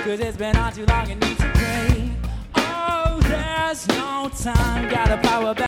'cause it's been on too long and needs to pray. Oh, there's no time, got a power back.